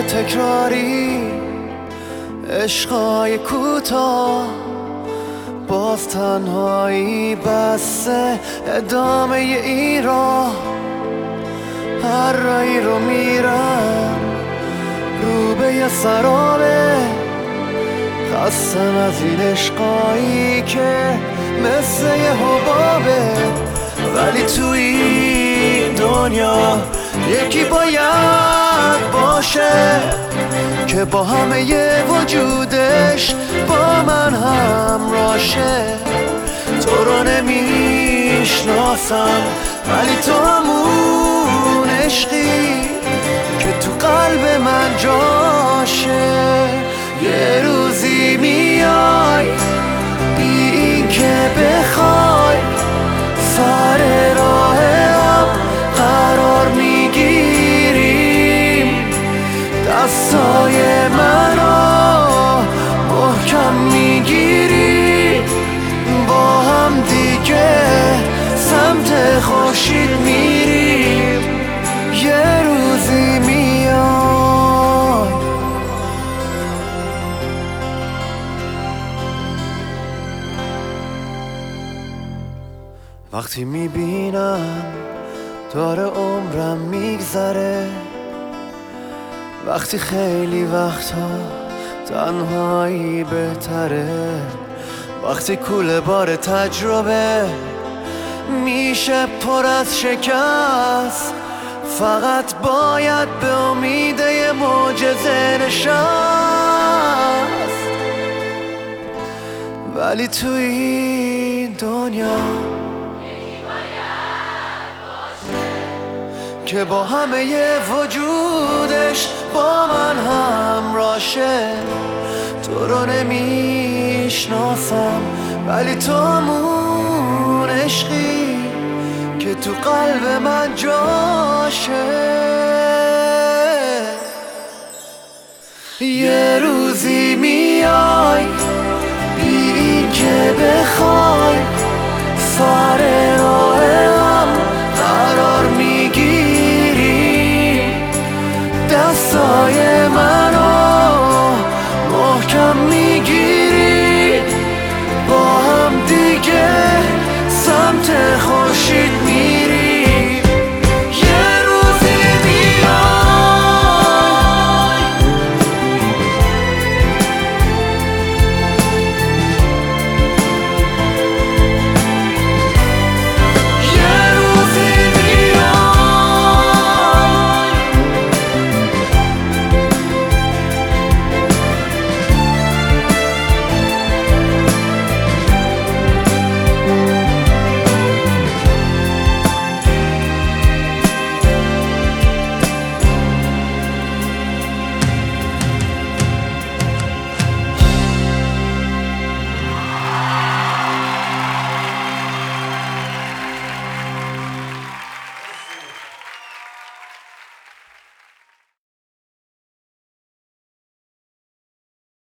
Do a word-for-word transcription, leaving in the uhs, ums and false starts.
تکراری، عشقای کوتاه، باز تنهایی بسته ادامه ای راه. هر رایی رو میرم رو به یه سرابه، خستم از این عشقایی که مثل یه حبابه. ولی تو این دنیا یکی باید باشه که با همه ی وجودش با من همراشه. تو رو نمیشناسم ولی تو همون عشقی که تو قلب من جاشه. یه روزی میای بی این که بخوای، سر راه هم قرار میگیریم، دستای منو محکم میگیری، با هم دیگه سمت خورشید میریم. یه روزی میای. وقتی میبینم داره عمرم میگذره، وقتی خیلی وقتا تنهایی بهتره، وقتی کوله بار تجربه میشه پر از شکست، فقط باید به امید یه معجزه نشست. ولی تو این دنیا که با همه ی وجودش با من همراشه. تو رو نمیشناسم ولی تو همون عشقی که تو قلب من جاشه. یه روزی میای بی این که بخوای،